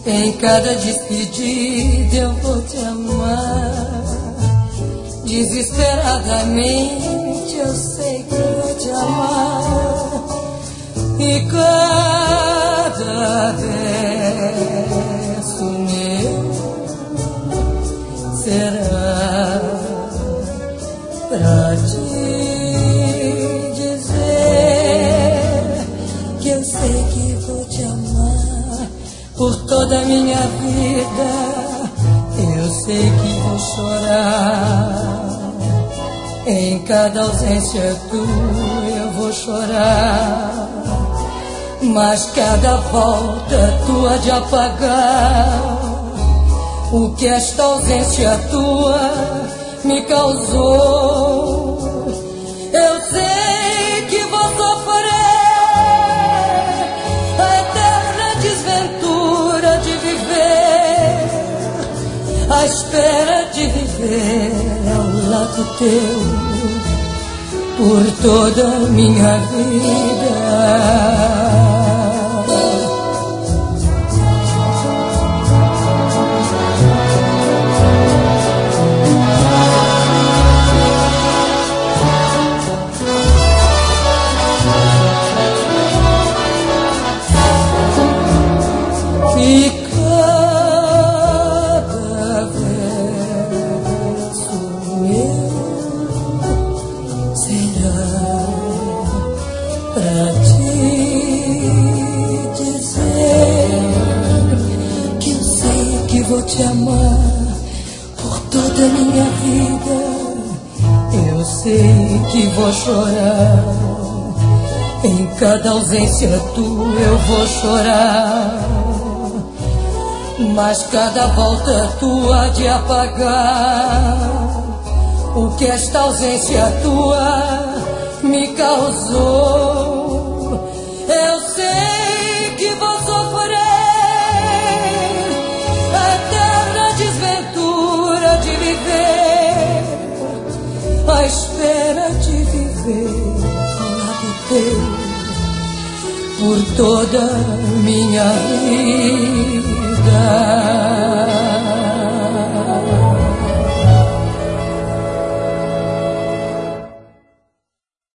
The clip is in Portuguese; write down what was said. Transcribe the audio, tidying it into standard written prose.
Em cada despedida eu vou te amar. Desesperadamente eu sei que vou te amar. E cada verso meu será pra te dizer que eu sei que vou te amar por toda a minha vida. Eu sei que vou chorar. Em cada ausência tua eu vou chorar. Mas cada volta tua de apagar o que esta ausência tua me causou. Eu sei que vou sofrer a eterna desventura de viver, à espera de viver ao lado teu por toda a minha vida. E cada verso meu será pra te dizer que eu sei que vou te amar por toda a minha vida. Eu sei que vou chorar. Em cada ausência tua eu vou chorar. Mas cada volta tua de apagar o que esta ausência tua me causou. Eu sei que vou sofrer a eterna desventura de viver, à espera de viver ao lado teu por toda a minha vida.